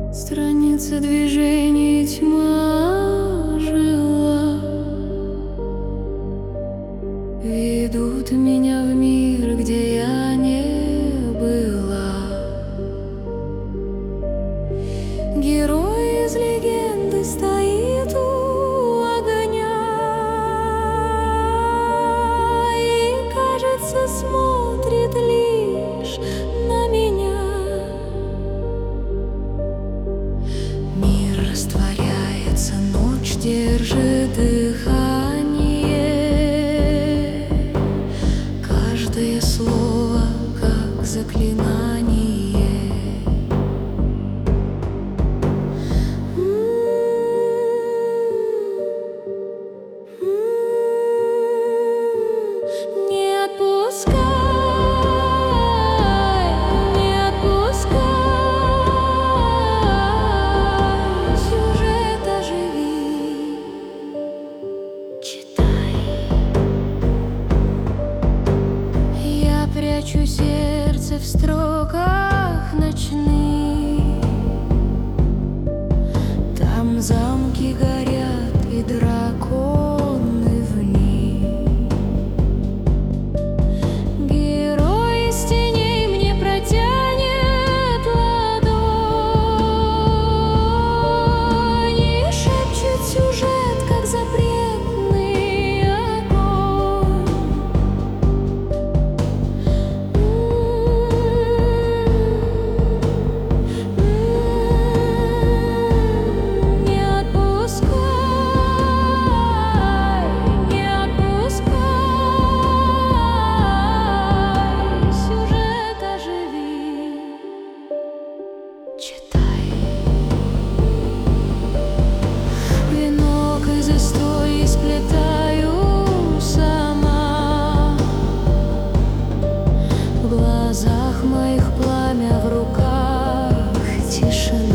Страницы движений тьма жила, ведут меня в мир, где я не была. Герой из легенды стоит у огня и, кажется, смотрит лишь на меня. Мир растворяется, ночь держит дыхание. Каждое слово как заклинание. Не отпускай, не отпускай. Сюжет оживи, читай. Я прячу сердце в строках ночных. Там замки горят и драконы в них. Герой из теней мне протянет ладонь и шепчет сюжет, как запретный огонь. Не отпускай, не отпускай. Сюжет оживи, читай. Венок из истории сплетаю сама. В глазах моих пламя, в руках тишина.